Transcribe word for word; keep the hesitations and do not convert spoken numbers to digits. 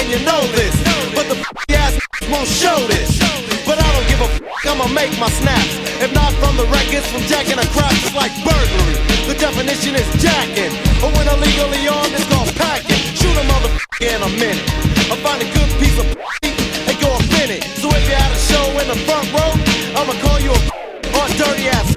and you know this, but the ass won't show this. But I don't give a f, I'ma make my snaps. If not from the records, from jacking a crap, it's like burglary. The definition is jacking, but when illegally armed, it's called packing. Shoot a motherfucker in a minute. I find a good piece of and go up in it. So if you had a show in the front row, I'ma call you a or dirty ass.